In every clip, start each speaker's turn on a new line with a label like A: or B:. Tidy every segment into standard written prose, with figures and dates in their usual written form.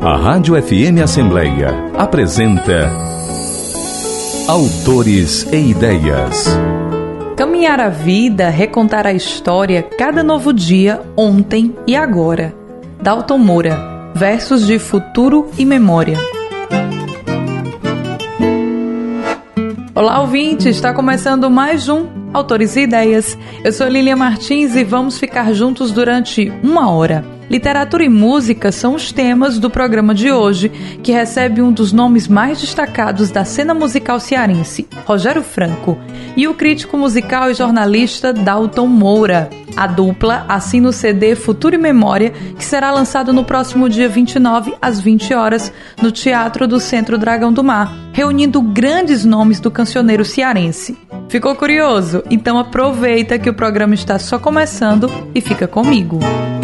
A: A Rádio FM Assembleia apresenta Autores e Ideias.
B: Caminhar a vida, recontar a história, cada novo dia, ontem e agora. Dalton Moura, versos de futuro e memória. Olá, ouvintes! Está começando mais um Autores e Ideias. Eu sou Lilian Martins e vamos ficar juntos durante 1 hora. Literatura e música são os temas do programa de hoje, que recebe um dos nomes mais destacados da cena musical cearense, Rogério Franco, e o crítico musical e jornalista Dalton Moura. A dupla assina o CD Futuro e Memória, que será lançado no próximo dia 29, às 20 horas, no Teatro do Centro Dragão do Mar, reunindo grandes nomes do cancioneiro cearense. Ficou curioso? Então aproveita que o programa está só começando e fica comigo.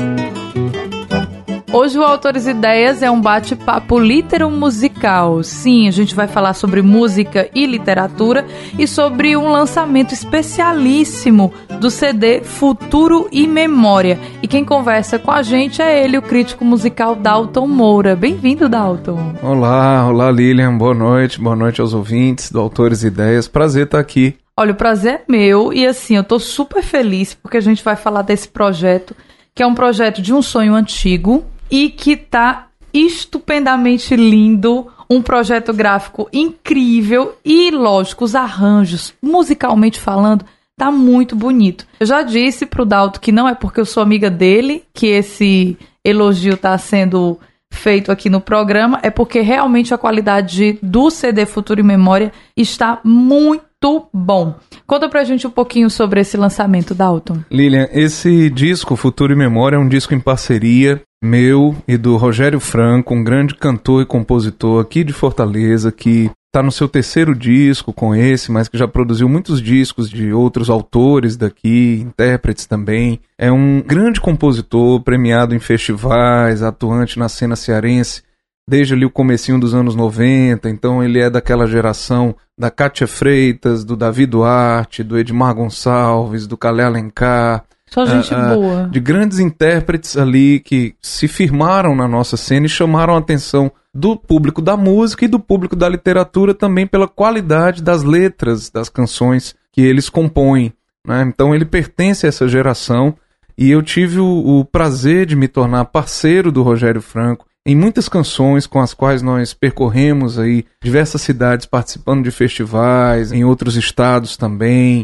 B: Hoje o Autores e Ideias é um bate-papo litero-musical. Sim, a gente vai falar sobre música e literatura e sobre um lançamento especialíssimo do CD Futuro e Memória. E quem conversa com a gente é ele, o crítico musical Dalton Moura. Bem-vindo, Dalton.
C: Olá Lilian, boa noite aos ouvintes do Autores e Ideias. Prazer estar aqui.
B: Olha, o prazer é meu e assim, eu tô super feliz porque a gente vai falar desse projeto, que é um projeto de um sonho antigo e que tá estupendamente lindo, um projeto gráfico incrível e, lógico, os arranjos, musicalmente falando, tá muito bonito. Eu já disse pro Dalton que não é porque eu sou amiga dele que esse elogio tá sendo feito aqui no programa, é porque realmente a qualidade do CD Futuro e Memória está muito bom. Conta pra gente um pouquinho sobre esse lançamento, Dalton.
C: Lilian, esse disco Futuro e Memória é um disco em parceria meu e do Rogério Franco, um grande cantor e compositor aqui de Fortaleza, que está no seu 3º disco com esse, mas que já produziu muitos discos de outros autores daqui, intérpretes também. É um grande compositor, premiado em festivais, atuante na cena cearense desde ali o comecinho dos anos 90, então ele é daquela geração da Cátia Freitas, do Davi Duarte, do Edmar Gonçalves, do Calé Alencar.
B: Só gente boa.
C: De grandes intérpretes ali que se firmaram na nossa cena e chamaram a atenção do público da música e do público da literatura também pela qualidade das letras das canções que eles compõem, né? Então ele pertence a essa geração e eu tive o prazer de me tornar parceiro do Rogério Franco em muitas canções com as quais nós percorremos aí diversas cidades participando de festivais, em outros estados também,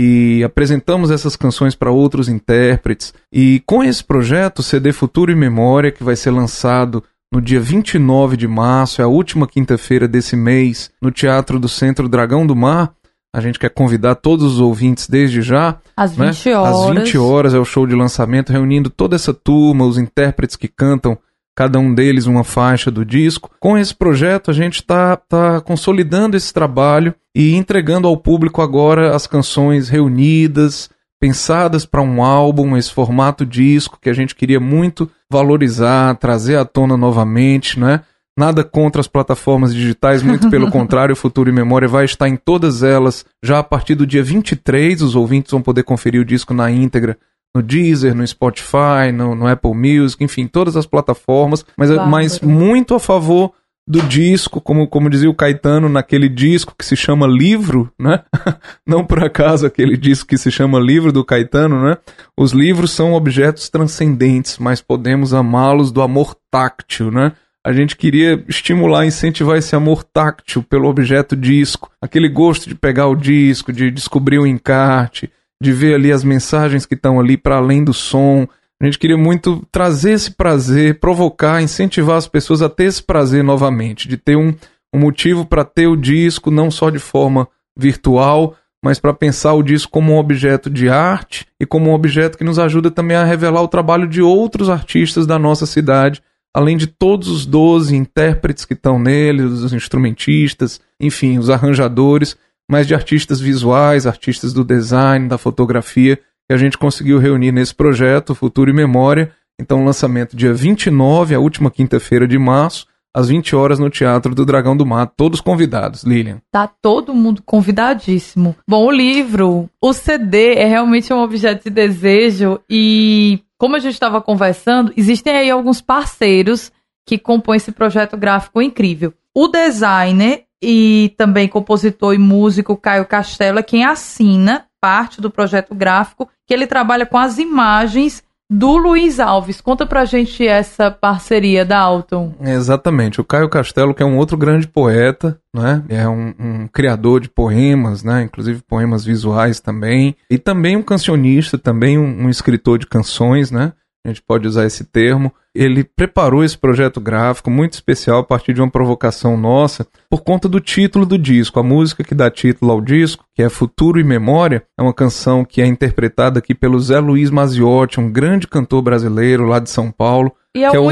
C: e apresentamos essas canções para outros intérpretes. E com esse projeto, CD Futuro e Memória, que vai ser lançado no dia 29 de março, é a última quinta-feira desse mês, no Teatro do Centro Dragão do Mar, a gente quer convidar todos os ouvintes desde já.
B: Às 20 horas.
C: Às 20 horas é o show de lançamento, reunindo toda essa turma, os intérpretes que cantam cada um deles uma faixa do disco. Com esse projeto a gente está consolidando esse trabalho e entregando ao público agora as canções reunidas, pensadas para um álbum, esse formato disco que a gente queria muito valorizar, trazer à tona novamente, né? Nada contra as plataformas digitais, muito pelo contrário, o Futuro e Memória vai estar em todas elas já a partir do dia 23, os ouvintes vão poder conferir o disco na íntegra no Deezer, no Spotify, no Apple Music, enfim, todas as plataformas, mas muito a favor do disco, como dizia o Caetano naquele disco que se chama Livro, né? Não por acaso aquele disco que se chama Livro do Caetano, né? Os livros são objetos transcendentes, mas podemos amá-los do amor táctil, né? A gente queria estimular, incentivar esse amor táctil pelo objeto disco, aquele gosto de pegar o disco, de descobrir o encarte, de ver ali as mensagens que estão ali para além do som. A gente queria muito trazer esse prazer, provocar, incentivar as pessoas a ter esse prazer novamente, de ter um motivo para ter o disco, não só de forma virtual, mas para pensar o disco como um objeto de arte e como um objeto que nos ajuda também a revelar o trabalho de outros artistas da nossa cidade, além de todos os 12 intérpretes que estão nele, os instrumentistas, enfim, os arranjadores, mas de artistas visuais, artistas do design, da fotografia, que a gente conseguiu reunir nesse projeto, Futuro e Memória. Então, lançamento dia 29, a última quinta-feira de março, às 20 horas no Teatro do Dragão do Mar. Todos convidados, Lilian.
B: Tá todo mundo convidadíssimo. Bom, o livro, o CD é realmente um objeto de desejo e, como a gente estava conversando, existem aí alguns parceiros que compõem esse projeto gráfico incrível. O designer e também compositor e músico Caio Castelo é quem assina parte do projeto gráfico, que ele trabalha com as imagens do Luiz Alves. Conta pra gente essa parceria, Dalton.
C: Exatamente. O Caio Castelo, que é um outro grande poeta, né? É um criador de poemas, né? Inclusive poemas visuais também. E também um cancionista, também um escritor de canções, né? A gente pode usar esse termo. Ele preparou esse projeto gráfico muito especial a partir de uma provocação nossa, por conta do título do disco. A música que dá título ao disco, que é Futuro e Memória, é uma canção que é interpretada aqui pelo Zé Luiz Maziotti, um grande cantor brasileiro lá de São Paulo.
B: E é o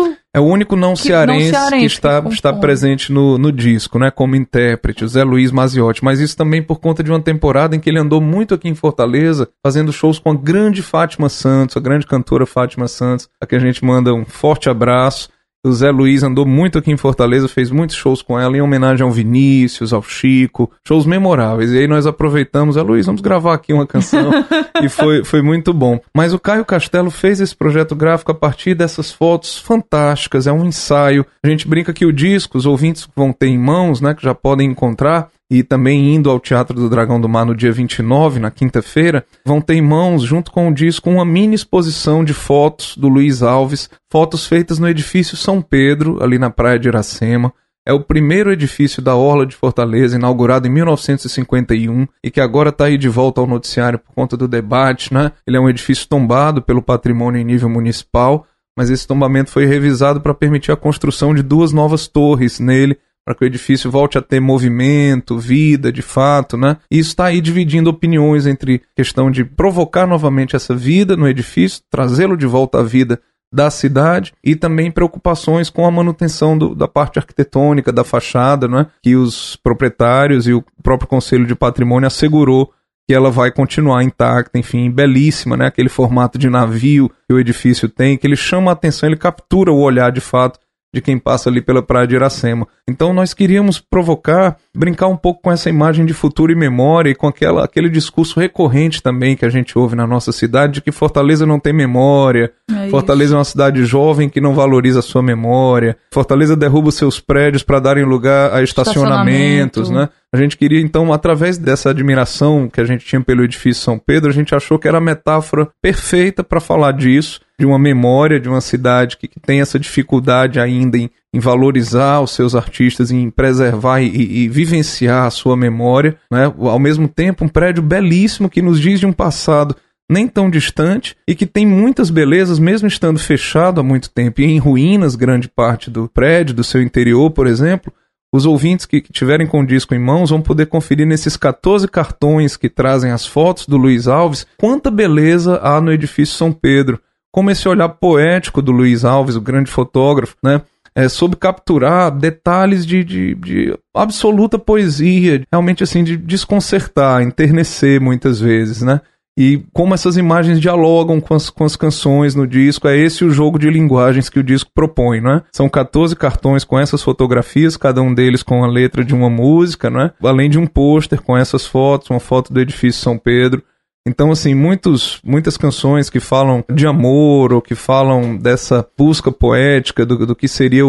B: único
C: não cearense que está presente no disco, né, como intérprete, o Zé Luiz Maziotti. Mas isso também por conta de uma temporada em que ele andou muito aqui em Fortaleza, fazendo shows com a grande Fátima Santos, a grande cantora Fátima Santos, a quem a gente manda um forte abraço. O Zé Luiz andou muito aqui em Fortaleza, fez muitos shows com ela, em homenagem ao Vinícius, ao Chico, shows memoráveis. E aí nós aproveitamos, Zé Luiz, vamos gravar aqui uma canção, e foi muito bom. Mas o Caio Castelo fez esse projeto gráfico a partir dessas fotos fantásticas, é um ensaio. A gente brinca que o disco, os ouvintes vão ter em mãos, né, que já podem encontrar, e também indo ao Teatro do Dragão do Mar no dia 29, na quinta-feira, vão ter em mãos, junto com o disco, uma mini exposição de fotos do Luiz Alves, fotos feitas no edifício São Pedro, ali na praia de Iracema. É o primeiro edifício da Orla de Fortaleza, inaugurado em 1951, e que agora está aí de volta ao noticiário por conta do debate, né? Ele é um edifício tombado pelo patrimônio em nível municipal, mas esse tombamento foi revisado para permitir a construção de 2 novas torres nele, para que o edifício volte a ter movimento, vida, de fato, né? E isso está aí dividindo opiniões entre questão de provocar novamente essa vida no edifício, trazê-lo de volta à vida da cidade, e também preocupações com a manutenção da parte arquitetônica, da fachada, né? Que os proprietários e o próprio Conselho de Patrimônio assegurou que ela vai continuar intacta, enfim, belíssima, né? Aquele formato de navio que o edifício tem, que ele chama a atenção, ele captura o olhar de fato de quem passa ali pela praia de Iracema. Então nós queríamos brincar um pouco com essa imagem de futuro e memória, e com aquele discurso recorrente também que a gente ouve na nossa cidade, de que Fortaleza não tem memória, Fortaleza é uma cidade jovem que não valoriza a sua memória, Fortaleza derruba os seus prédios para darem lugar a estacionamentos, né? A gente queria, então, através dessa admiração que a gente tinha pelo edifício São Pedro, a gente achou que era a metáfora perfeita para falar disso, de uma memória de uma cidade que tem essa dificuldade ainda em valorizar os seus artistas, em preservar e vivenciar a sua memória, né? Ao mesmo tempo, um prédio belíssimo que nos diz de um passado nem tão distante e que tem muitas belezas, mesmo estando fechado há muito tempo e em ruínas grande parte do prédio, do seu interior, por exemplo. Os ouvintes que tiverem com o disco em mãos vão poder conferir nesses 14 cartões que trazem as fotos do Luiz Alves quanta beleza há no edifício São Pedro, como esse olhar poético do Luiz Alves, o grande fotógrafo, né? Soube capturar detalhes de absoluta poesia, realmente assim, de desconcertar, enternecer muitas vezes, né? E como essas imagens dialogam com as canções no disco, é esse o jogo de linguagens que o disco propõe, né? São 14 cartões com essas fotografias, cada um deles com a letra de uma música, né? Além de um pôster com essas fotos, uma foto do edifício São Pedro. Então, assim, muitas canções que falam de amor, ou que falam dessa busca poética do que seria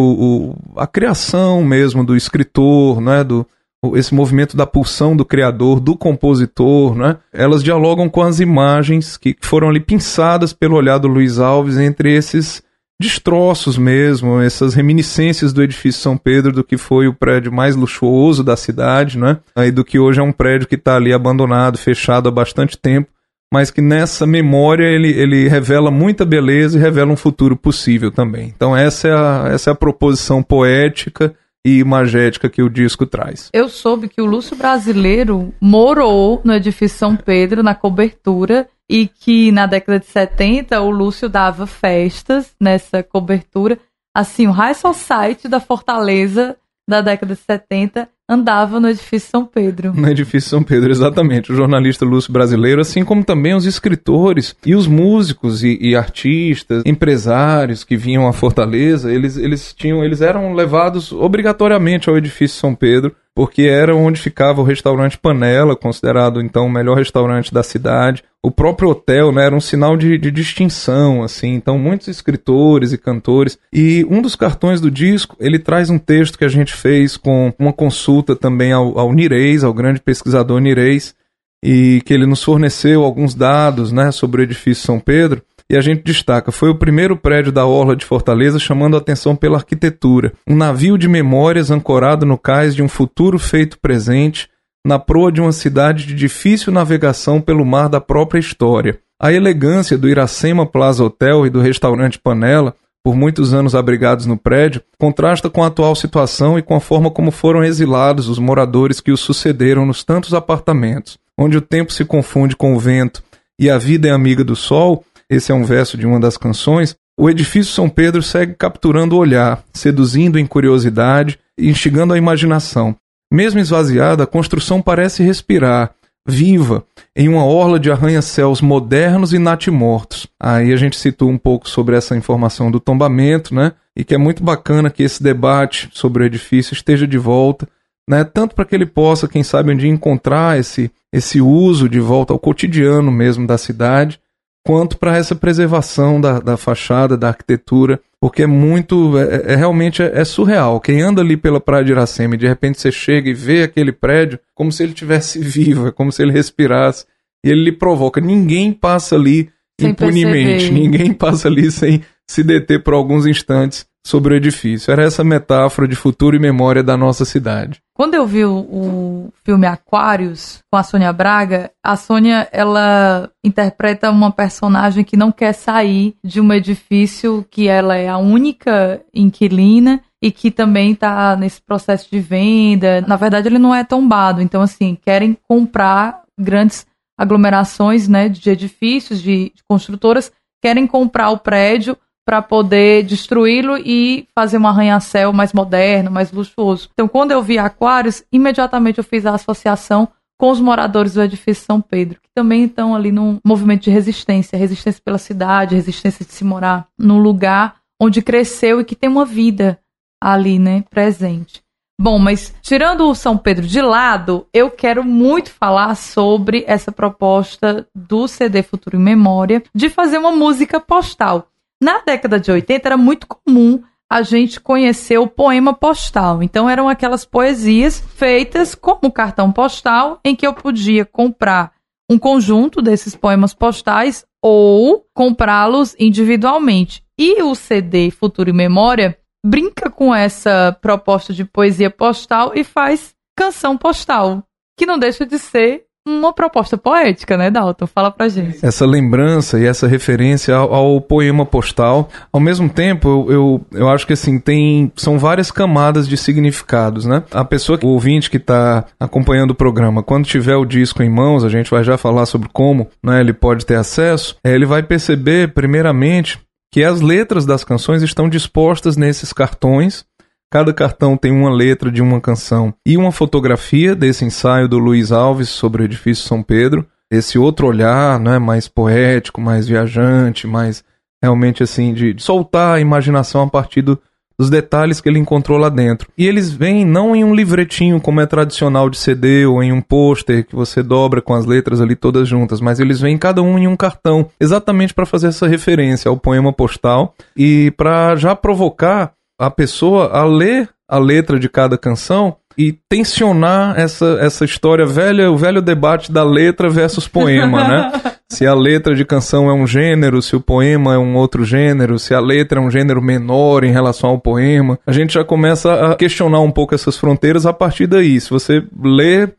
C: a criação mesmo do escritor, né? Esse movimento da pulsão do criador, do compositor, né? Elas dialogam com as imagens que foram ali pinçadas pelo olhar do Luiz Alves entre esses destroços mesmo, essas reminiscências do edifício São Pedro, do que foi o prédio mais luxuoso da cidade, né? Aí do que hoje é um prédio que está ali abandonado, fechado há bastante tempo, mas que nessa memória ele revela muita beleza e revela um futuro possível também. Então essa é a proposição poética e imagética que o disco traz.
B: Eu soube que o Lúcio Brasileiro morou no edifício São Pedro, na cobertura, e que na década de 70 o Lúcio dava festas nessa cobertura. Assim, o High Society da Fortaleza da década de 70 andava no edifício São Pedro.
C: No edifício São Pedro, exatamente. O jornalista Lúcio Brasileiro, assim como também os escritores e os músicos e artistas, empresários que vinham à Fortaleza, eles eram levados obrigatoriamente ao edifício São Pedro, porque era onde ficava o restaurante Panela, considerado então o melhor restaurante da cidade. O próprio hotel, né, era um sinal de distinção, assim. Então muitos escritores e cantores. E um dos cartões do disco, ele traz um texto que a gente fez com uma consulta também ao Nirez, ao grande pesquisador Nirez, e que ele nos forneceu alguns dados, né, sobre o edifício São Pedro. E a gente destaca, foi o primeiro prédio da Orla de Fortaleza chamando a atenção pela arquitetura. Um navio de memórias ancorado no cais de um futuro feito presente, na proa de uma cidade de difícil navegação pelo mar da própria história. A elegância do Iracema Plaza Hotel e do restaurante Panela, por muitos anos abrigados no prédio, contrasta com a atual situação e com a forma como foram exilados os moradores que os sucederam nos tantos apartamentos, onde o tempo se confunde com o vento e a vida é amiga do sol. Esse é um verso de uma das canções. O edifício São Pedro segue capturando o olhar, seduzindo em curiosidade e instigando a imaginação. Mesmo esvaziada, a construção parece respirar, viva, em uma orla de arranha-céus modernos e natimortos. Aí a gente citou um pouco sobre essa informação do tombamento, né? E que é muito bacana que esse debate sobre o edifício esteja de volta, né? Tanto para que ele possa, quem sabe, um dia encontrar esse uso de volta ao cotidiano mesmo da cidade, quanto para essa preservação da fachada, da arquitetura, porque realmente é surreal. Quem anda ali pela Praia de Iracema e de repente você chega e vê aquele prédio como se ele estivesse vivo, é como se ele respirasse, e ele lhe provoca. Ninguém passa ali sem impunemente, perceber. Ninguém passa ali sem se deter por alguns instantes sobre o edifício. Era essa metáfora de futuro e memória da nossa cidade.
B: Quando eu vi o filme Aquários, com a Sônia Braga, a Sônia, ela interpreta uma personagem que não quer sair de um edifício que ela é a única inquilina e que também está nesse processo de venda. Na verdade, ele não é tombado. Então, assim, querem comprar grandes aglomerações, né, de edifícios, de construtoras, querem comprar o prédio para poder destruí-lo e fazer um arranha-céu mais moderno, mais luxuoso. Então, quando eu vi Aquários, imediatamente eu fiz a associação com os moradores do edifício São Pedro, que também estão ali num movimento de resistência pela cidade, resistência de se morar num lugar onde cresceu e que tem uma vida ali, né, presente. Bom, mas tirando o São Pedro de lado, eu quero muito falar sobre essa proposta do CD Futuro em Memória de fazer uma música postal. Na década de 80 era muito comum a gente conhecer o poema postal. Então eram aquelas poesias feitas como cartão postal em que eu podia comprar um conjunto desses poemas postais ou comprá-los individualmente. E o CD Futuro em Memória brinca com essa proposta de poesia postal e faz canção postal, que não deixa de ser uma proposta poética, né, Dalton? Fala pra gente.
C: Essa lembrança e essa referência ao poema postal, ao mesmo tempo, eu acho que assim, são várias camadas de significados, né? A pessoa, o ouvinte que está acompanhando o programa, quando tiver o disco em mãos, a gente vai já falar sobre como, né, ele pode ter acesso, ele vai perceber, primeiramente, que as letras das canções estão dispostas nesses cartões. Cada cartão tem uma letra de uma canção e uma fotografia desse ensaio do Luiz Alves sobre o edifício São Pedro. Esse outro olhar, né, mais poético, mais viajante, mais realmente assim, de soltar a imaginação a partir dos detalhes que ele encontrou lá dentro. E eles vêm não em um livretinho como é tradicional de CD ou em um pôster que você dobra com as letras ali todas juntas, mas eles vêm cada um em um cartão, exatamente para fazer essa referência ao poema postal e para já provocar a pessoa a ler a letra de cada canção e tensionar essa história velha, o velho debate da letra versus poema, né? Se a letra de canção é um gênero, se o poema é um outro gênero, se a letra é um gênero menor em relação ao poema. A gente já começa a questionar um pouco essas fronteiras a partir daí. Se você lê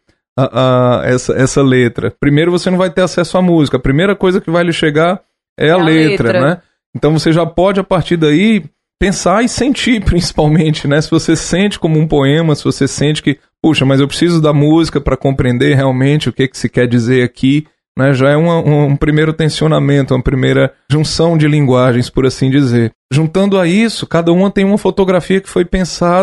C: essa letra, primeiro você não vai ter acesso à música. A primeira coisa que vai lhe chegar é a letra, né? Então você já pode, a partir daí, pensar e sentir, principalmente, né? Se você sente como um poema, se você sente que, puxa, mas eu preciso da música para compreender realmente o que se quer dizer aqui, né? Já é um primeiro tensionamento, uma primeira junção de linguagens, por assim dizer. Juntando a isso, cada uma tem uma fotografia que foi pensada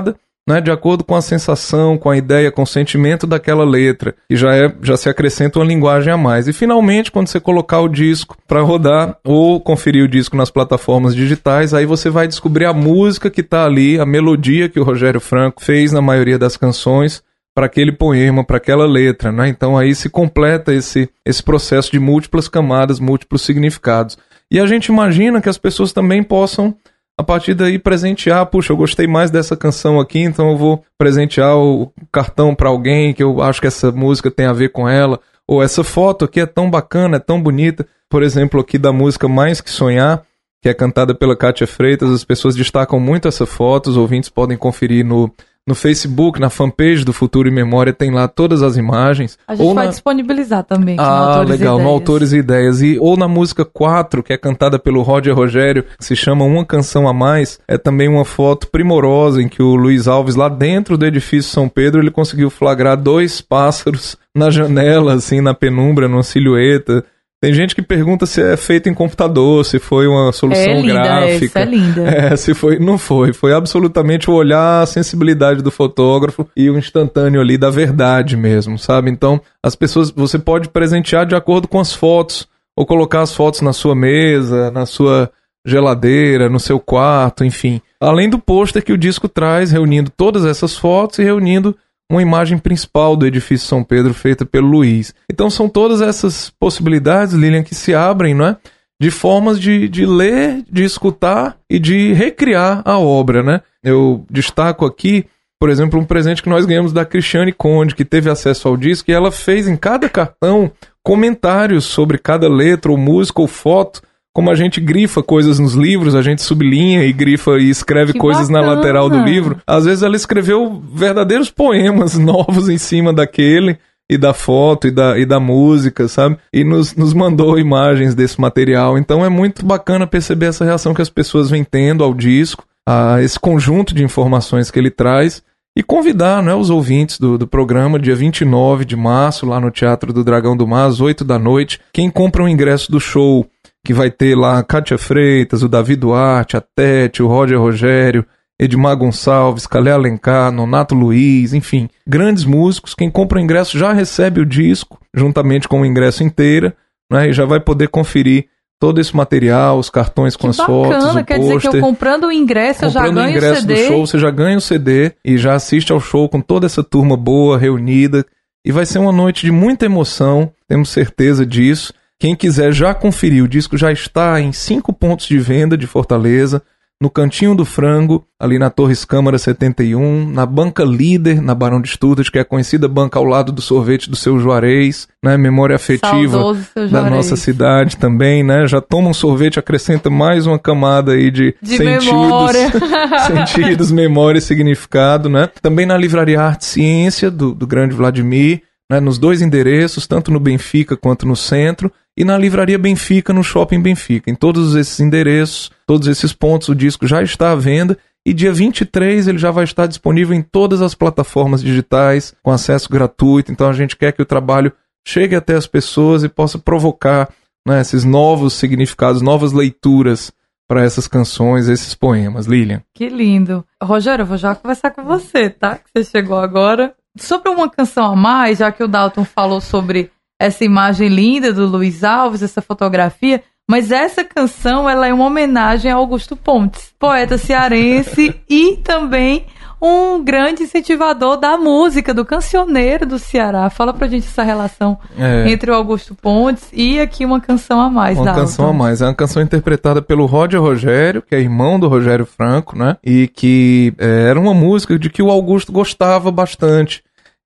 C: né, de acordo com a sensação, com a ideia, com o sentimento daquela letra, e já se acrescenta uma linguagem a mais. E finalmente, quando você colocar o disco para rodar ou conferir o disco nas plataformas digitais, aí você vai descobrir a música que está ali, a melodia que o Rogério Franco fez na maioria das canções para aquele poema, para aquela letra, né? Então aí se completa esse processo de múltiplas camadas, múltiplos significados. E a gente imagina que as pessoas também possam, a partir daí, presentear. Puxa, eu gostei mais dessa canção aqui, então eu vou presentear o cartão para alguém que eu acho que essa música tem a ver com ela. Ou essa foto aqui é tão bacana, é tão bonita. Por exemplo, aqui da música Mais Que Sonhar, que é cantada pela Kátia Freitas, as pessoas destacam muito essa foto, os ouvintes podem conferir no Facebook, na fanpage do Futuro e Memória, tem lá todas as imagens.
B: A gente vai disponibilizar também aqui no Autores
C: legal,
B: e Ideias.
C: No Autores e Ideias. Ou na música 4, que é cantada pelo Roger Rogério, que se chama Uma Canção a Mais, é também uma foto primorosa em que o Luiz Alves, lá dentro do edifício São Pedro, ele conseguiu flagrar 2 pássaros na janela, assim, na penumbra, numa silhueta. Tem gente que pergunta se é feito em computador, se foi uma solução gráfica.
B: É linda.
C: Se foi, não foi. Foi absolutamente o olhar, a sensibilidade do fotógrafo e o instantâneo ali da verdade mesmo, sabe? Então, as pessoas, você pode presentear de acordo com as fotos, ou colocar as fotos na sua mesa, na sua geladeira, no seu quarto, enfim. Além do pôster que o disco traz, reunindo todas essas fotos e reunindo uma imagem principal do edifício São Pedro feita pelo Luiz. Então são todas essas possibilidades, Lilian, que se abrem, não é? De formas de ler, de escutar e de recriar a obra, né? Eu destaco aqui, por exemplo, um presente que nós ganhamos da Cristiane Conde, que teve acesso ao disco, e ela fez em cada cartão comentários sobre cada letra, ou música, ou foto. Como a gente grifa coisas nos livros, a gente sublinha e grifa e escreve coisas na lateral do livro. Às vezes ela escreveu verdadeiros poemas novos em cima daquele, e da foto, e da música, sabe? E nos mandou imagens desse material. Então é muito bacana perceber essa reação que as pessoas vêm tendo ao disco, a esse conjunto de informações que ele traz, e convidar, né, os ouvintes do programa, dia 29 de março, lá no Teatro do Dragão do Mar, às 8 da noite. Quem compra o ingresso do show, que vai ter lá a Kátia Freitas, o Davi Duarte, a Tete, o Roger Rogério, Edmar Gonçalves, Calé Alencar, Nonato Luiz, enfim, grandes músicos. Quem compra o ingresso já recebe o disco, juntamente com o ingresso inteiro, né, e já vai poder conferir todo esse material, os cartões com as fotos, o pôster.
B: Quer dizer que eu comprando o ingresso, eu já ganho o CD? Comprando o ingresso do show,
C: você já ganha o CD e já assiste ao show com toda essa turma boa, reunida. E vai ser uma noite de muita emoção, temos certeza disso. Quem quiser já conferir, o disco já está em 5 pontos de venda de Fortaleza, no Cantinho do Frango, ali na Torres Câmara 71, na Banca Líder, na Barão de Stuttgart, que é a conhecida banca ao lado do sorvete do Seu Juarez, né? Memória afetiva da nossa cidade também, né? Já toma um sorvete, acrescenta mais uma camada aí de sentidos,
B: memória.
C: sentidos, memória e significado, né? Também na Livraria Arte e Ciência, do grande Vladimir, né? Nos 2 endereços, tanto no Benfica quanto no centro, e na Livraria Benfica, no Shopping Benfica. Em todos esses endereços, todos esses pontos, o disco já está à venda, e dia 23 ele já vai estar disponível em todas as plataformas digitais, com acesso gratuito. Então a gente quer que o trabalho chegue até as pessoas e possa provocar, né, esses novos significados, novas leituras para essas canções, esses poemas. Lilian.
B: Que lindo. Rogério, eu vou já conversar com você, tá? Que você chegou agora. Sobre Uma Canção a Mais, já que o Dalton falou sobre essa imagem linda do Luiz Alves, essa fotografia, mas essa canção, ela é uma homenagem a Augusto Pontes, poeta cearense e também um grande incentivador da música, do cancioneiro do Ceará. Fala pra gente essa relação entre o Augusto Pontes e aqui Uma Canção a Mais.
C: Uma Canção a Mais, é uma canção interpretada pelo Roger Rogério, que é irmão do Rogério Franco, né? E que era uma música de que o Augusto gostava bastante.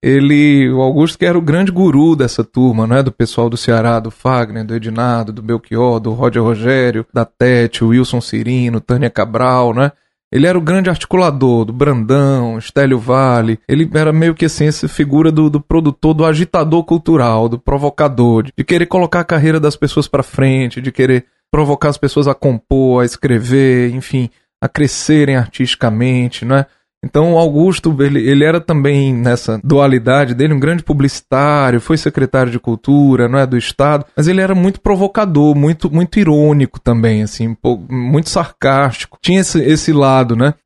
C: O Augusto, que era o grande guru dessa turma, né, do pessoal do Ceará, do Fagner, do Edinardo, do Belchior, do Roger Rogério, da Tete, o Wilson Cirino, Tânia Cabral, né? Ele era o grande articulador do Brandão, Estélio Vale. Ele era meio que assim, essa figura do produtor, do agitador cultural, do provocador, de querer colocar a carreira das pessoas para frente, de querer provocar as pessoas a compor, a escrever, enfim, a crescerem artisticamente, né? Então o Augusto, ele era também, nessa dualidade dele, um grande publicitário, foi secretário de Cultura, não é, do Estado, mas ele era muito provocador, muito irônico também, assim, muito sarcástico. Tinha esse lado, né?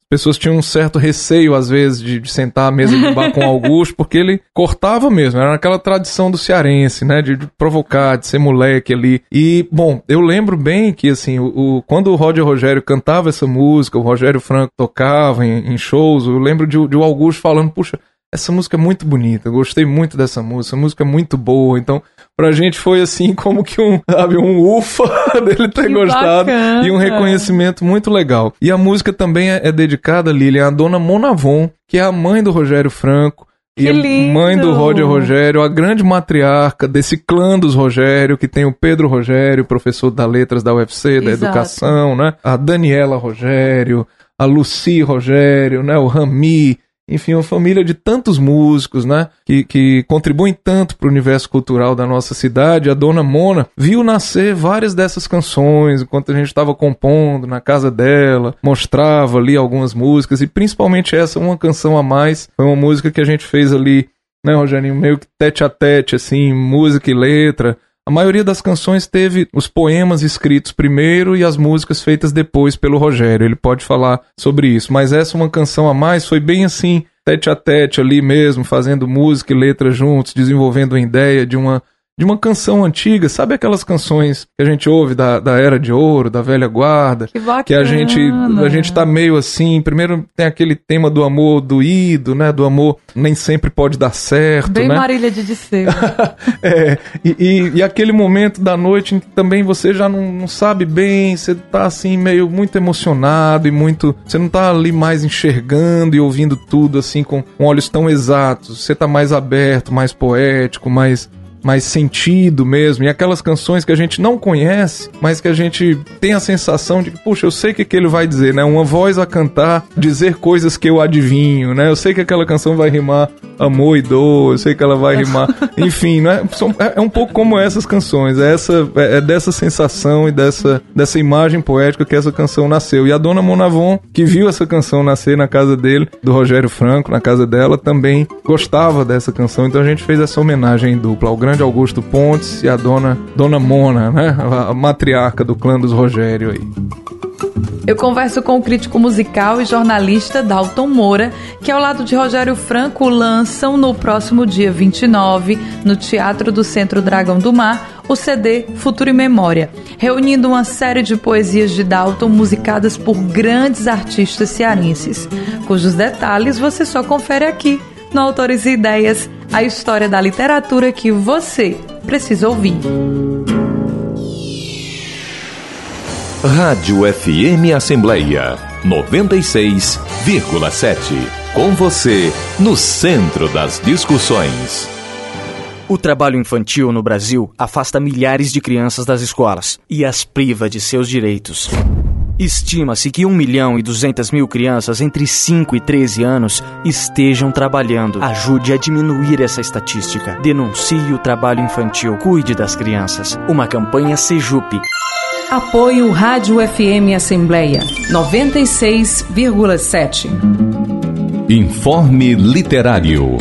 C: pessoas tinham um certo receio, às vezes, de sentar à mesa de bar com o Augusto, porque ele cortava mesmo, era aquela tradição do cearense, né, de provocar, de ser moleque ali. E, bom, eu lembro bem que, assim, quando o Roger Rogério cantava essa música, o Rogério Franco tocava em shows, eu lembro de o Augusto falando, puxa, essa música é muito bonita, eu gostei muito dessa música, essa música é muito boa, então pra gente foi assim como que um ufa dele ter gostado e um reconhecimento muito legal. E a música também é dedicada, Lilian, à dona Mona Von, que é a mãe do Rogério Franco, e a mãe do Roger Rogério, a grande matriarca desse clã dos Rogério, que tem o Pedro Rogério, professor da letras da UFC, da educação, né? A Daniela Rogério, a Lucy Rogério, né? O Rami. Enfim, uma família de tantos músicos, né, que contribuem tanto para o universo cultural da nossa cidade. A dona Mona viu nascer várias dessas canções enquanto a gente estava compondo na casa dela, mostrava ali algumas músicas, e principalmente essa, Uma Canção a Mais, foi uma música que a gente fez ali, né, Rogerinho, meio que tete a tete, assim, música e letra. A maioria das canções teve os poemas escritos primeiro e as músicas feitas depois pelo Rogério. Ele pode falar sobre isso. Mas essa Uma Canção a Mais foi bem assim, tete a tete ali mesmo, fazendo música e letra juntos, desenvolvendo a ideia de uma canção antiga. Sabe aquelas canções que a gente ouve da Era de Ouro, da Velha Guarda?
B: Que bacana.
C: Que a gente tá meio assim, primeiro tem aquele tema do amor doído, né? Do amor nem sempre pode dar certo,
B: bem,
C: né?
B: Marília de Disseu.
C: E aquele momento da noite em que também você já não sabe bem, você tá assim meio muito emocionado e muito... Você não tá ali mais enxergando e ouvindo tudo assim com olhos tão exatos. Você tá mais aberto, mais poético, mais sentido mesmo, e aquelas canções que a gente não conhece, mas que a gente tem a sensação de que, puxa, eu sei o que ele vai dizer, né? Uma voz a cantar, dizer coisas que eu adivinho, né? Eu sei que aquela canção vai rimar amor e dor, eu sei que ela vai rimar, enfim, né? É um pouco como essas canções, é dessa sensação e dessa imagem poética que essa canção nasceu. E a dona Mona Von, que viu essa canção nascer na casa dele, do Rogério Franco, na casa dela, também gostava dessa canção, então a gente fez essa homenagem em dupla ao grande Augusto Pontes e a dona Mona, né? A matriarca do clã dos Rogério aí.
B: Eu converso com o crítico musical e jornalista Dalton Moura, que ao lado de Rogério Franco lançam no próximo dia 29, no Teatro do Centro Dragão do Mar, o CD Futuro e Memória, reunindo uma série de poesias de Dalton musicadas por grandes artistas cearenses, cujos detalhes você só confere aqui no Autores e Ideias, a história da literatura que você precisa ouvir.
A: Rádio FM Assembleia 96,7. Com você, no centro das discussões.
D: O trabalho infantil no Brasil afasta milhares de crianças das escolas e as priva de seus direitos. Estima-se que 1.200.000 crianças entre 5 e 13 anos estejam trabalhando. Ajude a diminuir essa estatística. Denuncie o trabalho infantil. Cuide das crianças. Uma campanha Sejup.
E: Apoio Rádio FM Assembleia 96,7.
A: Informe Literário.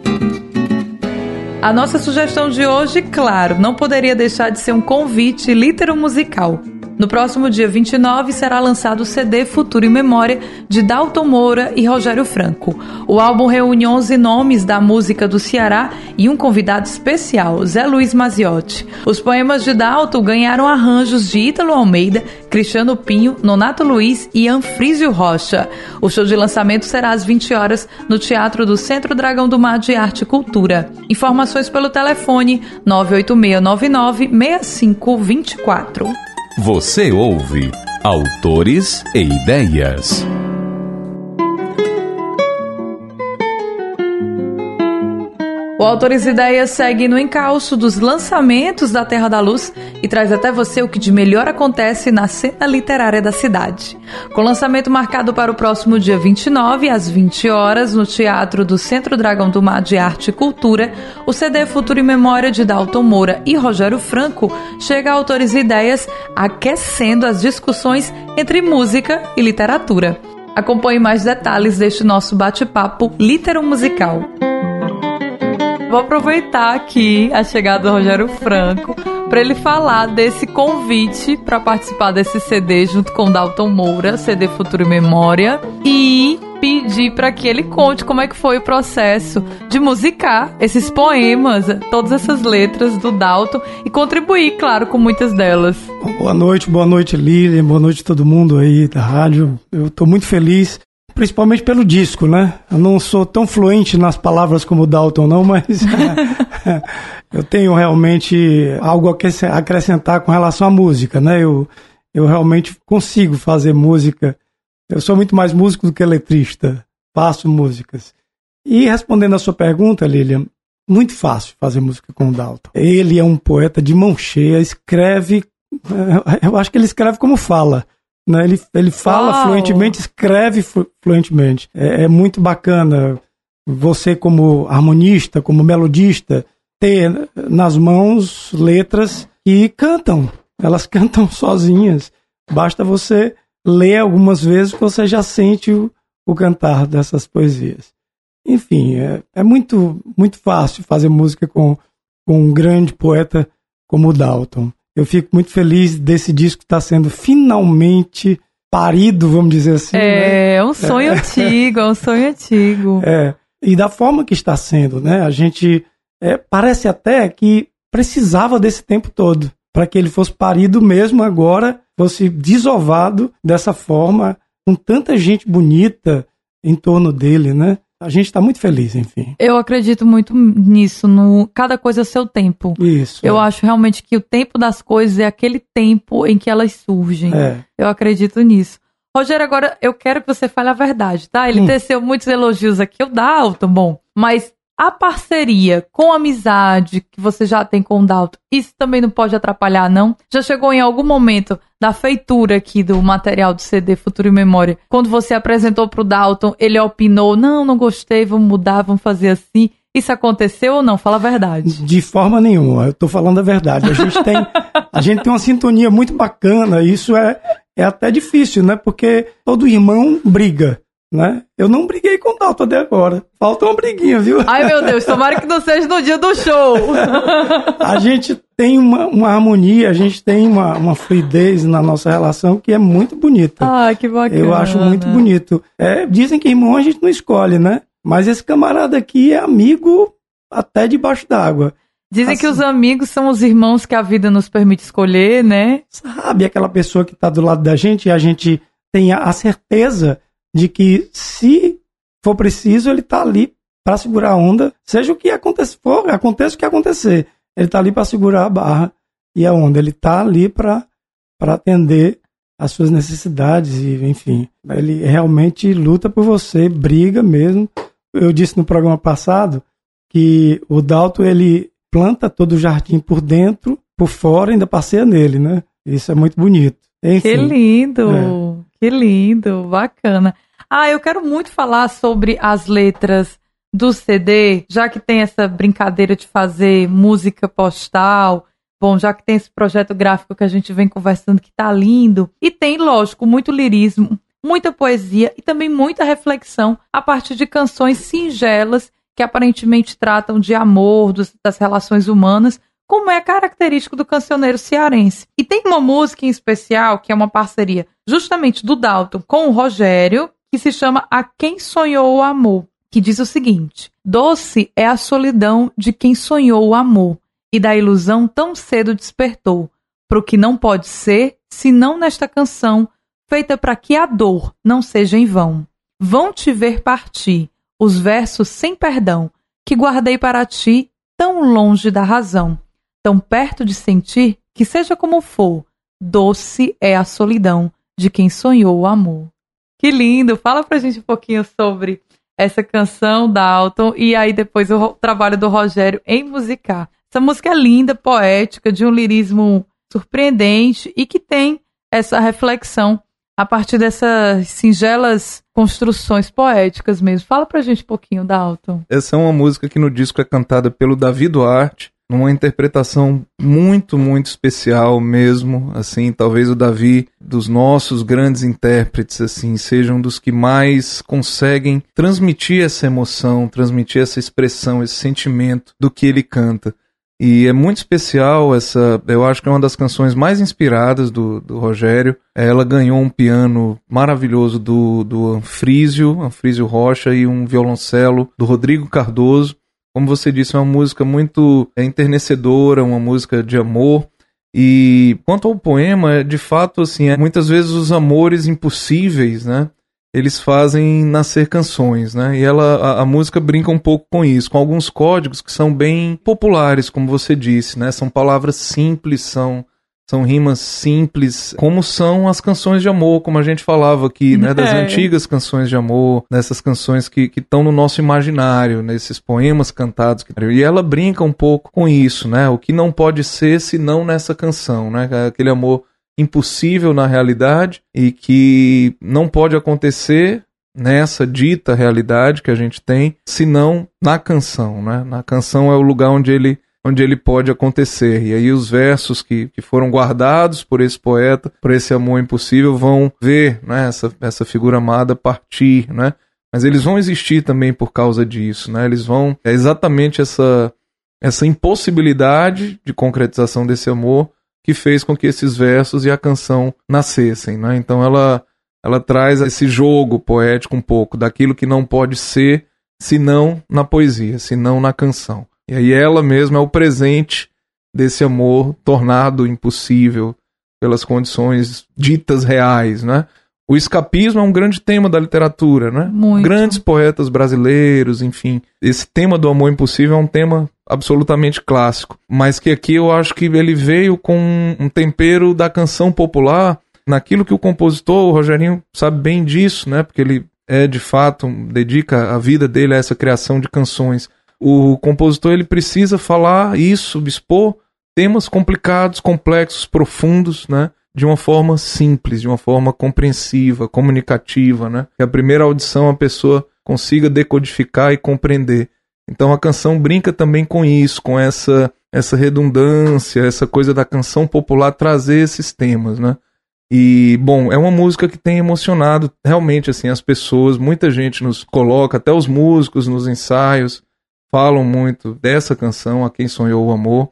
B: A nossa sugestão de hoje, claro, não poderia deixar de ser um convite litero-musical. No próximo dia 29 será lançado o CD Futuro e Memória de Dalton Moura e Rogério Franco. O álbum reúne 11 nomes da música do Ceará e um convidado especial, Zé Luiz Maziotti. Os poemas de Dalton ganharam arranjos de Ítalo Almeida, Cristiano Pinho, Nonato Luiz e Anfrísio Rocha. O show de lançamento será às 20 horas no Teatro do Centro Dragão do Mar de Arte e Cultura. Informações pelo telefone 98699-6524.
A: Você ouve Autores e Ideias.
B: O Autores e Ideias segue no encalço dos lançamentos da Terra da Luz e traz até você o que de melhor acontece na cena literária da cidade. Com lançamento marcado para o próximo dia 29, às 20 horas, no Teatro do Centro Dragão do Mar de Arte e Cultura, o CD Futuro e Memória de Dalton Moura e Rogério Franco chega a Autores e Ideias, aquecendo as discussões entre música e literatura. Acompanhe mais detalhes deste nosso bate-papo litero-musical. Vou aproveitar aqui a chegada do Rogério Franco para ele falar desse convite para participar desse CD junto com Dalton Moura, CD Futuro e Memória, e pedir para que ele conte como é que foi o processo de musicar esses poemas, todas essas letras do Dalton e contribuir, claro, com muitas delas.
F: Boa noite Lilian, boa noite a todo mundo aí da rádio. Eu tô muito feliz, principalmente pelo disco, né? Eu não sou tão fluente nas palavras como o Dalton não, mas eu tenho realmente algo a acrescentar com relação à música, né? Eu realmente consigo fazer música. Eu sou muito mais músico do que letrista, faço músicas. E respondendo a sua pergunta, Lilian, muito fácil fazer música com o Dalton. Ele é um poeta de mão cheia, escreve, eu acho que ele escreve como fala, né? Ele fala fluentemente, escreve fluentemente. É muito bacana você como harmonista, como melodista, ter nas mãos letras que cantam, elas cantam sozinhas. Basta você ler algumas vezes que você já sente o cantar dessas poesias. Enfim, é muito, muito fácil fazer música com um grande poeta como o Dalton. Eu fico muito feliz desse disco estar sendo finalmente parido, vamos dizer assim.
B: É um sonho antigo, é um sonho antigo.
F: E da forma que está sendo, né? A gente parece até que precisava desse tempo todo para que ele fosse parido mesmo agora, fosse desovado dessa forma, com tanta gente bonita em torno dele, né? A gente está muito feliz, enfim.
B: Eu acredito muito nisso, no cada coisa é seu tempo.
F: Isso.
B: Eu acho realmente que o tempo das coisas é aquele tempo em que elas surgem. Eu acredito nisso. Rogério, agora eu quero que você fale a verdade, tá? Ele teceu muitos elogios aqui, o Dalton, bom, mas a parceria com a amizade que você já tem com o Dalton, isso também não pode atrapalhar, não? Já chegou em algum momento da feitura aqui do material do CD Futuro e Memória, quando você apresentou pro Dalton, ele opinou, não gostei, vamos mudar, vamos fazer assim. Isso aconteceu ou não? Fala a verdade.
F: De forma nenhuma, eu tô falando a verdade. A gente tem uma sintonia muito bacana, isso é até difícil, né? Porque todo irmão briga, né? Eu não briguei com o Dalton até agora. Falta uma briguinha, viu?
B: Ai, meu Deus, tomara que não seja no dia do show.
F: A gente tem uma harmonia, a gente tem uma fluidez na nossa relação que é muito bonita.
B: Ah, que bacana.
F: Eu acho muito bonito. Dizem que irmão a gente não escolhe, né? Mas esse camarada aqui é amigo até debaixo d'água.
B: Dizem
F: assim,
B: que os amigos são os irmãos que a vida nos permite escolher, né?
F: Sabe, aquela pessoa que está do lado da gente e a gente tem a certeza de que se for preciso, ele está ali para segurar a onda, seja o que aconteça o que acontecer. Ele está ali para segurar a barra e a onda. Ele está ali para atender as suas necessidades e, enfim, ele realmente luta por você, briga mesmo. Eu disse no programa passado que o Dalton, ele planta todo o jardim por dentro, por fora, ainda passeia nele, né? Isso é muito bonito. Enfim,
B: que lindo, bacana. Eu quero muito falar sobre as letras do CD, já que tem essa brincadeira de fazer música postal, bom, já que tem esse projeto gráfico que a gente vem conversando que tá lindo, e tem, lógico, muito lirismo, muita poesia e também muita reflexão a partir de canções singelas que aparentemente tratam de amor, das relações humanas, como é característico do cancioneiro cearense. E tem uma música em especial, que é uma parceria justamente do Dalton com o Rogério, que se chama A Quem Sonhou o Amor, que diz o seguinte: doce é a solidão de quem sonhou o amor, e da ilusão tão cedo despertou, pro que não pode ser, senão nesta canção, feita para que a dor não seja em vão. Vão te ver partir, os versos sem perdão, que guardei para ti, tão longe da razão, tão perto de sentir que seja como for, doce é a solidão de quem sonhou o amor. Que lindo! Fala pra gente um pouquinho sobre essa canção, Dalton, e aí depois o trabalho do Rogério em musicar. Essa música é linda, poética, de um lirismo surpreendente e que tem essa reflexão a partir dessas singelas construções poéticas mesmo. Fala pra gente um pouquinho, Dalton.
C: Essa é uma música que no disco é cantada pelo Davi Duarte, numa interpretação muito, muito especial mesmo, assim, talvez o Davi, dos nossos grandes intérpretes, assim, seja um dos que mais conseguem transmitir essa emoção, transmitir essa expressão, esse sentimento do que ele canta. E é muito especial eu acho que é uma das canções mais inspiradas do Rogério. Ela ganhou um piano maravilhoso do Anfrísio Rocha, e um violoncelo do Rodrigo Cardoso. Como você disse, é uma música muito enternecedora, uma música de amor. E quanto ao poema, de fato, assim, muitas vezes os amores impossíveis, né? Eles fazem nascer canções, né? E a música brinca um pouco com isso, com alguns códigos que são bem populares, como você disse, né? São palavras simples, são rimas simples, como são as canções de amor, como a gente falava aqui, né? Das antigas canções de amor, dessas canções que estão no nosso imaginário, nesses poemas cantados. E ela brinca um pouco com isso, né? O que não pode ser senão nessa canção, né? Aquele amor impossível na realidade e que não pode acontecer nessa dita realidade que a gente tem, senão na canção, né? Na canção é o lugar onde ele pode acontecer. E aí os versos que foram guardados por esse poeta, por esse amor impossível, vão ver, né, essa figura amada partir, né? Mas eles vão existir também por causa disso, né? É exatamente essa impossibilidade de concretização desse amor que fez com que esses versos e a canção nascessem, né? Então ela traz esse jogo poético um pouco daquilo que não pode ser senão na poesia, senão na canção. E aí ela mesma é o presente desse amor tornado impossível pelas condições ditas reais, né? O escapismo é um grande tema da literatura, né?
B: Muito. Grandes
C: poetas brasileiros, enfim. Esse tema do amor impossível é um tema absolutamente clássico, mas que aqui eu acho que ele veio com um tempero da canção popular, naquilo que o compositor, o Rogerinho, sabe bem disso, né? Porque ele de fato, dedica a vida dele a essa criação de canções. O compositor, ele precisa falar isso, expor temas complicados, complexos, profundos, né? De uma forma simples, de uma forma compreensiva, comunicativa, né? Que a primeira audição a pessoa consiga decodificar e compreender. Então a canção brinca também com isso, com essa redundância, essa coisa da canção popular trazer esses temas, né? E, bom, é uma música que tem emocionado realmente, assim, as pessoas, muita gente nos coloca, até os músicos nos ensaios, falam muito dessa canção, A Quem Sonhou o Amor.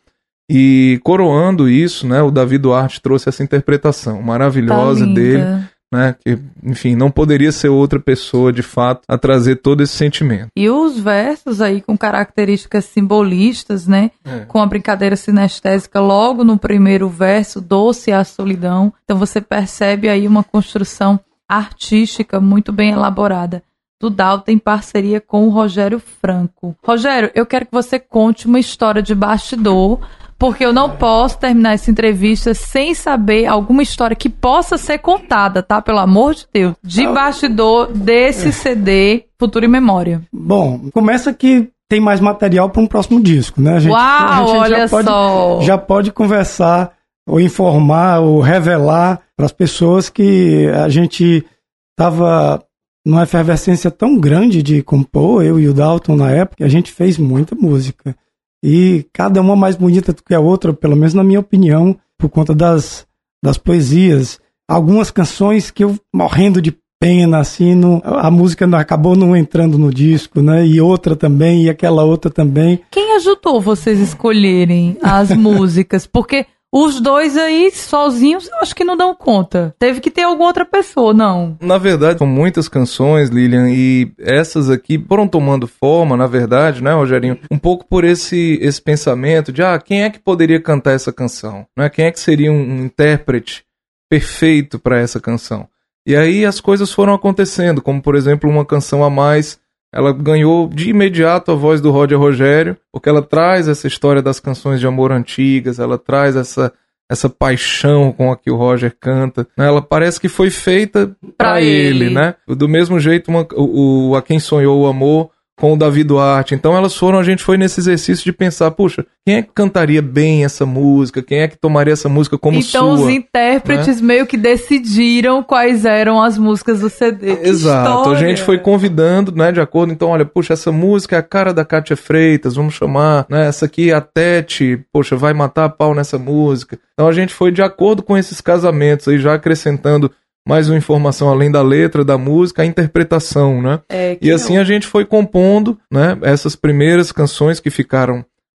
C: E coroando isso, né, o Davi Duarte trouxe essa interpretação maravilhosa dele, né, que, enfim, não poderia ser outra pessoa, de fato, a trazer todo esse sentimento.
B: E os versos aí com características simbolistas, né, com a brincadeira sinestésica logo no primeiro verso, doce a solidão. Então você percebe aí uma construção artística muito bem elaborada do Dalton em parceria com o Rogério Franco. Rogério, eu quero que você conte uma história de bastidor, porque eu não posso terminar essa entrevista sem saber alguma história que possa ser contada, tá? Pelo amor de Deus. De bastidor desse CD Futuro e Memória.
F: Bom, começa que tem mais material para um próximo disco, né?
B: A gente
F: já pode conversar, ou informar, ou revelar para as pessoas que a gente estava numa efervescência tão grande de compor, eu e o Dalton na época, que a gente fez muita música. E cada uma mais bonita do que a outra, pelo menos na minha opinião, por conta das poesias. Algumas canções que eu, morrendo de pena, assim, a música acabou não entrando no disco, né? E outra também, e aquela outra também.
B: Quem ajudou vocês escolherem as músicas? Porque os dois aí, sozinhos, eu acho que não dão conta. Teve que ter alguma outra pessoa, não?
C: Na verdade, são muitas canções, Lilian, e essas aqui foram tomando forma, na verdade, né, Rogerinho? Um pouco por esse pensamento de, quem é que poderia cantar essa canção? Né? Quem é que seria um intérprete perfeito para essa canção? E aí as coisas foram acontecendo, como, por exemplo, Uma Canção a Mais. Ela ganhou de imediato a voz do Roger Rogério, porque ela traz essa história das canções de amor antigas, ela traz essa paixão com a que o Roger canta, né? Ela parece que foi feita para ele, né? Do mesmo jeito, A Quem Sonhou o Amor, com o Davi Duarte. Então a gente foi nesse exercício de pensar, puxa, quem é que cantaria bem essa música? Quem é que tomaria essa música como sua?
B: Então os intérpretes, né, meio que decidiram quais eram as músicas do CD.
C: Exato, a gente foi convidando, né, de acordo, então olha, puxa, essa música é a cara da Kátia Freitas, vamos chamar, né, essa aqui a Tete, poxa, vai matar a pau nessa música. Então a gente foi de acordo com esses casamentos aí, já acrescentando mais uma informação além da letra, da música, a interpretação, né? E assim a gente foi compondo, né, essas primeiras canções que ficaram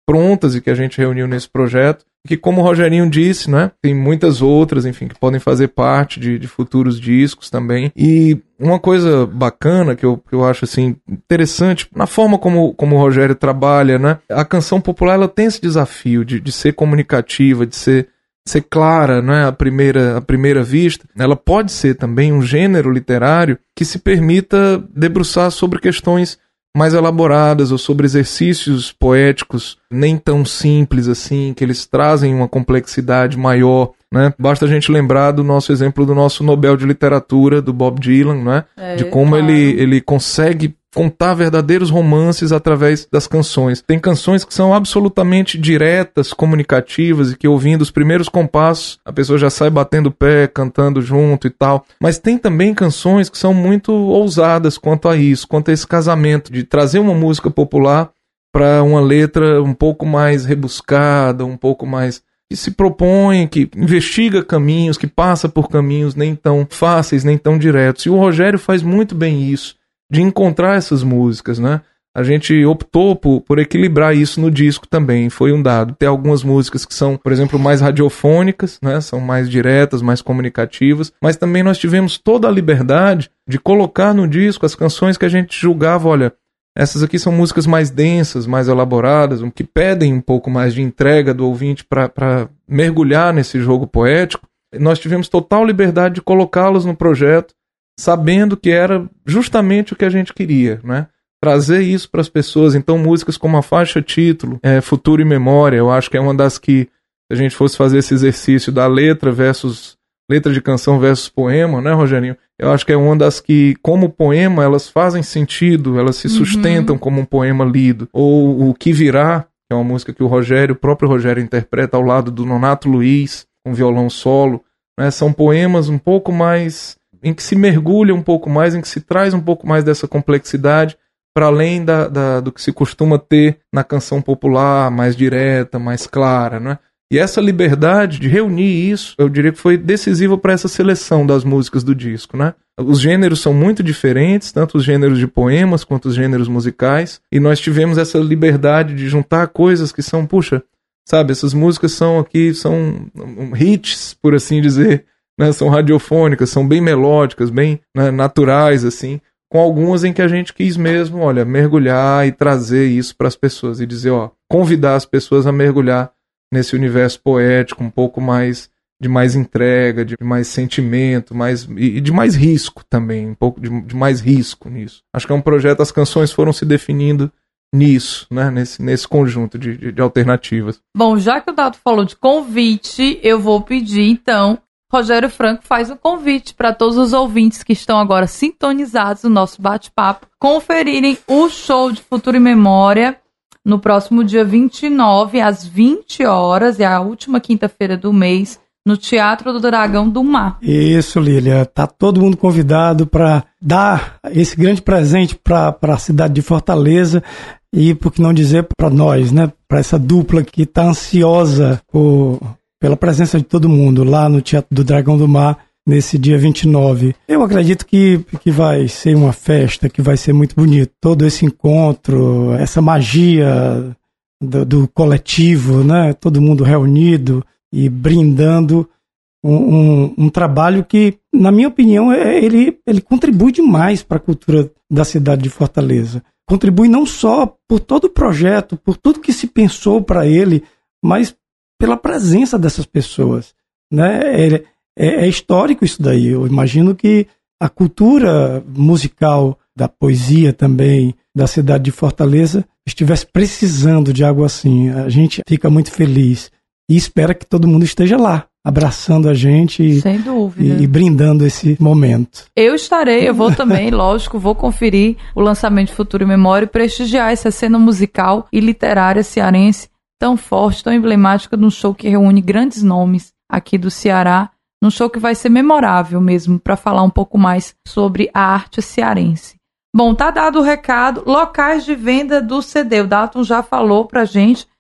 C: prontas e que a gente reuniu nesse projeto, que, como o Rogerinho disse, né, tem muitas outras, enfim, que podem fazer parte de futuros discos também. E uma coisa bacana que eu acho, assim, interessante, na forma como o Rogério trabalha, né, a canção popular, ela tem esse desafio de ser comunicativa, de ser clara, né, à primeira vista. Ela pode ser também um gênero literário que se permita debruçar sobre questões mais elaboradas ou sobre exercícios poéticos nem tão simples assim, que eles trazem uma complexidade maior, né? Basta a gente lembrar do nosso exemplo do nosso Nobel de Literatura, do Bob Dylan, né? De como claro. ele consegue contar verdadeiros romances através das canções. Tem canções que são absolutamente diretas, comunicativas, e que ouvindo os primeiros compassos, a pessoa já sai batendo o pé, cantando junto e tal. Mas tem também canções que são muito ousadas quanto a isso, quanto a esse casamento, de trazer uma música popular para uma letra um pouco mais rebuscada, um pouco mais que se propõe, que investiga caminhos, que passa por caminhos nem tão fáceis, nem tão diretos. E o Rogério faz muito bem isso, de encontrar essas músicas, né? A gente optou por equilibrar isso no disco também, foi um dado. Tem algumas músicas que são, por exemplo, mais radiofônicas, né? São mais diretas, mais comunicativas, mas também nós tivemos toda a liberdade de colocar no disco as canções que a gente julgava, olha, essas aqui são músicas mais densas, mais elaboradas, que pedem um pouco mais de entrega do ouvinte para mergulhar nesse jogo poético. Nós tivemos total liberdade de colocá-las no projeto, sabendo que era justamente o que a gente queria, né? Trazer isso para as pessoas. Então, músicas como a faixa título, Futuro e Memória, eu acho que é uma das que, se a gente fosse fazer esse exercício da letra de canção versus poema, né, Rogerinho? Eu acho que é uma das que, como poema, elas fazem sentido, elas se sustentam como um poema lido. Ou O Que Virá, que é uma música que o próprio Rogério interpreta ao lado do Nonato Luiz, com violão solo, né? São poemas um pouco mais em que se mergulha um pouco mais, em que se traz um pouco mais dessa complexidade, para além do que se costuma ter na canção popular, mais direta, mais clara, né? E essa liberdade de reunir isso, eu diria que foi decisiva para essa seleção das músicas do disco, né? Os gêneros são muito diferentes, tanto os gêneros de poemas quanto os gêneros musicais, e nós tivemos essa liberdade de juntar coisas que são, puxa, sabe, essas músicas são hits, por assim dizer, né, são radiofônicas, são bem melódicas, bem, né, naturais, assim, com algumas em que a gente quis mesmo, olha, mergulhar e trazer isso para as pessoas e dizer, convidar as pessoas a mergulhar nesse universo poético, um pouco mais de mais entrega, de mais sentimento, e de mais risco também, um pouco de mais risco nisso. Acho que é um projeto, as canções foram se definindo nisso, né, nesse conjunto de alternativas.
B: Bom, já que o Dato falou de convite, eu vou pedir, então, Rogério Franco faz um convite para todos os ouvintes que estão agora sintonizados no nosso bate-papo conferirem o show de Futuro e Memória no próximo dia 29, às 20 horas, é a última quinta-feira do mês, no Teatro do Dragão do Mar.
F: Isso, Lília. Tá todo mundo convidado para dar esse grande presente para a cidade de Fortaleza e, por que não dizer, para nós, né? Para essa dupla que está ansiosa pela presença de todo mundo lá no Teatro do Dragão do Mar, nesse dia 29. Eu acredito que vai ser uma festa, que vai ser muito bonito. Todo esse encontro, essa magia do coletivo, né? Todo mundo reunido e brindando um trabalho que, na minha opinião, ele contribui demais para a cultura da cidade de Fortaleza. Contribui não só por todo o projeto, por tudo que se pensou para ele, mas pela presença dessas pessoas, né? É histórico isso daí. Eu imagino que a cultura musical da poesia também da cidade de Fortaleza estivesse precisando de algo assim. A gente fica muito feliz e espera que todo mundo esteja lá, abraçando a gente.
B: Sem dúvida.
F: E brindando esse momento.
B: Eu estarei, eu vou também, lógico, vou conferir o lançamento de Futuro e Memória e prestigiar essa cena musical e literária cearense tão forte, tão emblemática, num show que reúne grandes nomes aqui do Ceará, num show que vai ser memorável mesmo, para falar um pouco mais sobre a arte cearense. Bom, tá dado o recado, locais de venda do CD, o Dalton já falou pra gente,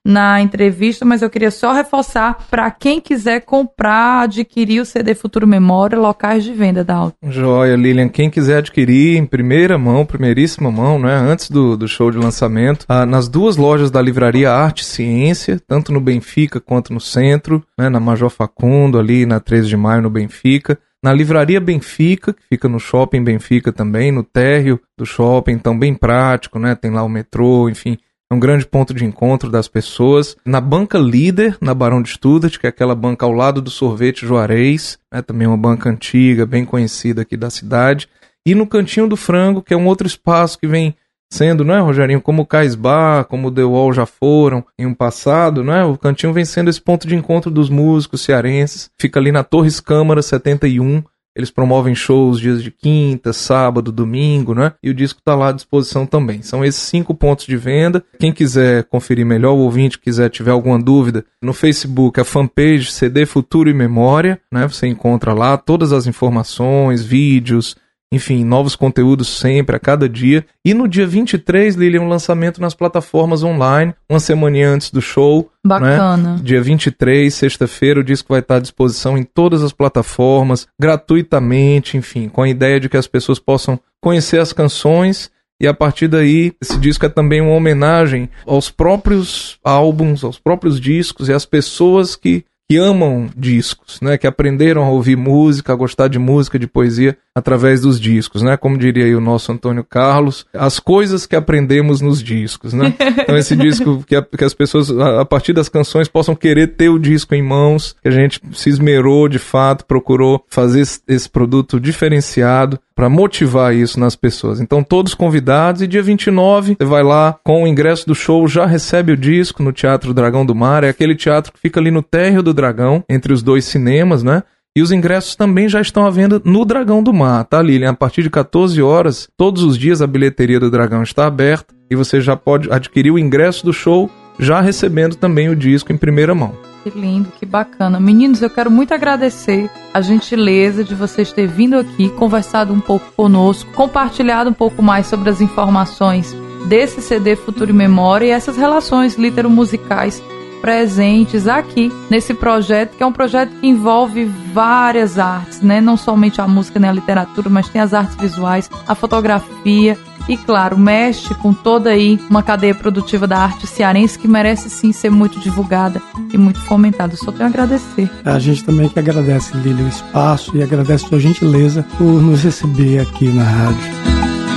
B: na entrevista, mas eu queria só reforçar para quem quiser comprar, adquirir o CD Futuro Memória, locais de venda, Dalton.
C: Joia, Lilian. Quem quiser adquirir em primeira mão, primeiríssima mão, né, antes do show de lançamento, nas duas lojas da livraria Arte e Ciência, tanto no Benfica quanto no centro, né, na Major Facundo, ali na 13 de maio no Benfica. Na livraria Benfica, que fica no shopping Benfica também, no térreo do shopping, então bem prático, né? Tem lá o metrô, enfim, é um grande ponto de encontro das pessoas. Na banca Líder, na Barão de Studart, que é aquela banca ao lado do Sorvete Juarez, né? Também uma banca antiga, bem conhecida aqui da cidade. E no Cantinho do Frango, que é um outro espaço que vem sendo, não é, Rogerinho, como o Cais Bar, como o The Wall já foram em um passado, não é? O Cantinho vem sendo esse ponto de encontro dos músicos cearenses, fica ali na Torres Câmara 71, eles promovem shows dias de quinta, sábado, domingo, né? E o disco está lá à disposição também. São esses 5 pontos de venda. Quem quiser conferir melhor, o ouvinte quiser, tiver alguma dúvida, no Facebook, a fanpage CD Futuro e Memória, né? Você encontra lá todas as informações, vídeos, enfim, novos conteúdos sempre, a cada dia. E no dia 23, Lilian, um lançamento nas plataformas online, uma semana antes do show.
B: Bacana.
C: Né? Dia 23, sexta-feira, o disco vai estar à disposição em todas as plataformas, gratuitamente, enfim, com a ideia de que as pessoas possam conhecer as canções. E a partir daí, esse disco é também uma homenagem aos próprios álbuns, aos próprios discos e às pessoas que amam discos, né? Que aprenderam a ouvir música, a gostar de música, de poesia, através dos discos, né? Como diria aí o nosso Antônio Carlos, as coisas que aprendemos nos discos, né? Então esse disco que as pessoas, a partir das canções, possam querer ter o disco em mãos, que a gente se esmerou, de fato, procurou fazer esse produto diferenciado para motivar isso nas pessoas. Então todos convidados, e dia 29 você vai lá com o ingresso do show, já recebe o disco no Teatro Dragão do Mar, é aquele teatro que fica ali no térreo do Dragão, entre os dois cinemas, né? E os ingressos também já estão à venda no Dragão do Mar, tá, Lilian? A partir de 14 horas, todos os dias a bilheteria do Dragão está aberta e você já pode adquirir o ingresso do show, já recebendo também o disco em primeira mão.
B: Que lindo, que bacana. Meninos, eu quero muito agradecer a gentileza de vocês terem vindo aqui, conversado um pouco conosco, compartilhado um pouco mais sobre as informações desse CD Futuro e Memória e essas relações litero-musicais presentes aqui nesse projeto, que é um projeto que envolve várias artes, né? Não somente a música nem a literatura, mas tem as artes visuais, a fotografia e, claro, mexe com toda aí uma cadeia produtiva da arte cearense que merece sim ser muito divulgada e muito fomentada. Eu só tenho a agradecer.
F: A gente também que agradece, Lília, o espaço e agradece a sua gentileza por nos receber aqui na rádio.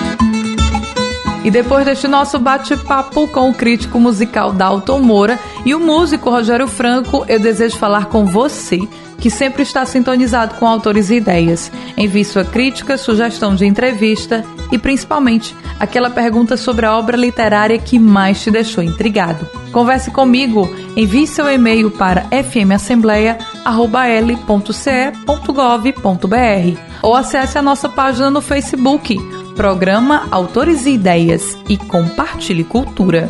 B: E depois deste nosso bate-papo com o crítico musical Dalton Moura e o músico Rogério Franco, eu desejo falar com você, que sempre está sintonizado com Autores e Ideias. Envie sua crítica, sugestão de entrevista e, principalmente, aquela pergunta sobre a obra literária que mais te deixou intrigado. Converse comigo, envie seu e-mail para fmassembleia@l.ce.gov.br ou acesse a nossa página no Facebook, Programa Autores e Ideias, e compartilhe cultura.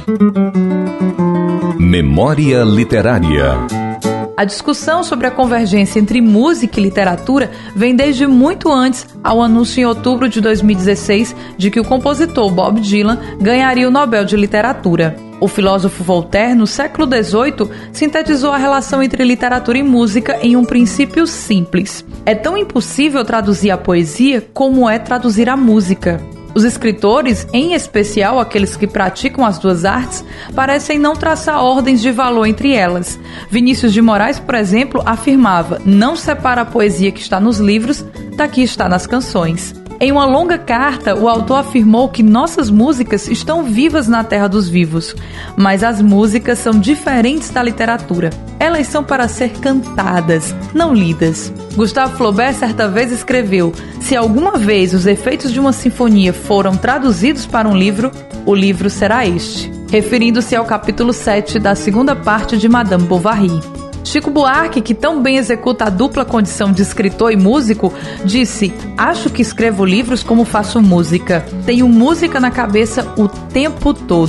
A: Memória Literária.
B: A discussão sobre a convergência entre música e literatura vem desde muito antes ao anúncio em outubro de 2016 de que o compositor Bob Dylan ganharia o Nobel de Literatura. O filósofo Voltaire, no século XVIII, sintetizou a relação entre literatura e música em um princípio simples. É tão impossível traduzir a poesia como é traduzir a música. Os escritores, em especial aqueles que praticam as duas artes, parecem não traçar ordens de valor entre elas. Vinícius de Moraes, por exemplo, afirmava: não separa a poesia que está nos livros da que está nas canções. Em uma longa carta, o autor afirmou que nossas músicas estão vivas na terra dos vivos, mas as músicas são diferentes da literatura. Elas são para ser cantadas, não lidas. Gustave Flaubert certa vez escreveu: se alguma vez os efeitos de uma sinfonia foram traduzidos para um livro, o livro será este, referindo-se ao capítulo 7 da segunda parte de Madame Bovary. Chico Buarque, que tão bem executa a dupla condição de escritor e músico, disse: acho que escrevo livros como faço música. Tenho música na cabeça o tempo todo.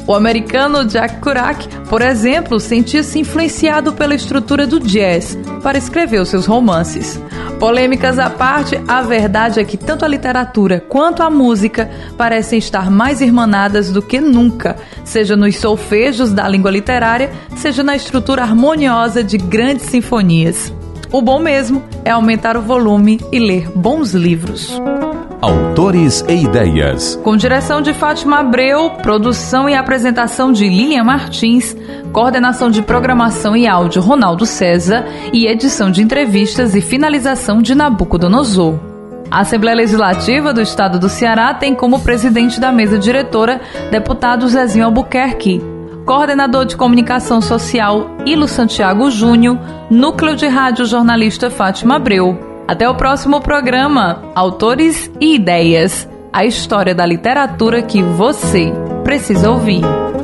B: O americano Jack Kerouac, por exemplo, sentia-se influenciado pela estrutura do jazz para escrever os seus romances. Polêmicas à parte, a verdade é que tanto a literatura quanto a música parecem estar mais irmanadas do que nunca, seja nos solfejos da língua literária, seja na estrutura harmoniosa de grandes sinfonias. O bom mesmo é aumentar o volume e ler bons livros.
A: Autores e Ideias.
B: Com direção de Fátima Abreu, produção e apresentação de Lilian Martins, coordenação de programação e áudio Ronaldo César e edição de entrevistas e finalização de Nabucodonosor. A Assembleia Legislativa do Estado do Ceará tem como presidente da mesa diretora deputado Zezinho Albuquerque, coordenador de comunicação social Ilo Santiago Júnior, núcleo de rádio jornalista Fátima Abreu. Até o próximo programa, Autores e Ideias, a história da literatura que você precisa ouvir.